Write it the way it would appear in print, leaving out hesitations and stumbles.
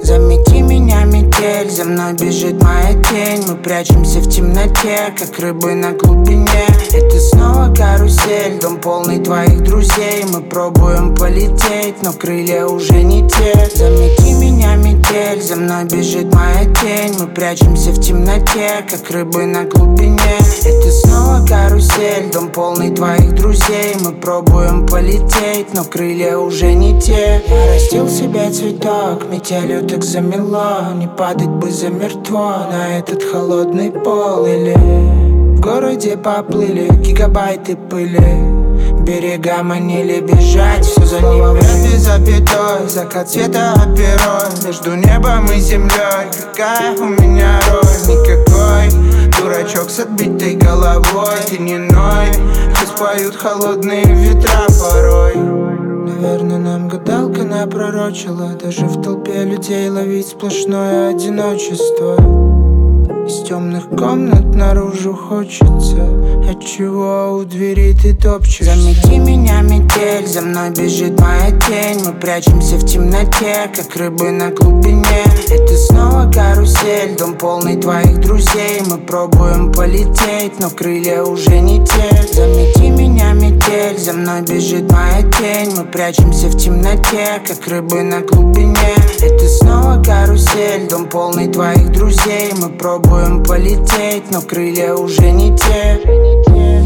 Замети меня, метель, за мной бежит моя тень. Мы прячемся в темноте, как рыбы на глубине. Это снова карусель, дом полный твоих друзей. Мы пробуем полететь, но крылья уже не те. Замети меня, метель, за мной бежит моя тень. Мы прячемся в темноте, как рыбы на глубине. Это снова карусель, дом полный твоих друзей. Мы пробуем полететь, но крылья уже не те. Я растил себе цветок, метелью так замело. Не падать бы замертво на этот холодный пол. Или в городе поплыли гигабайты пыли. Берега манили бежать, все за ним вряд запятой. Закат света оперой между небом и землей. Какая у меня роль? Никакой. Дурачок с отбитой головой. Ты не ной, хоть поют холодные ветра порой. Наверное, нам гадалка напророчила даже в толпе людей ловить сплошное одиночество. Из темных комнат наружу хочется. Отчего у двери ты топчешься? Замети меня, метель, за мной бежит моя тень. Мы прячемся в темноте, как рыбы на глубине. Это снова карусель, дом полный твоих друзей. Мы пробуем полететь, но крылья уже не те. Замети меня, метель, за мной бежит моя тень. Мы прячемся в темноте, как рыбы на глубине. Это снова карусель, дом полный твоих друзей. Мы пробуем полететь, но крылья уже не те.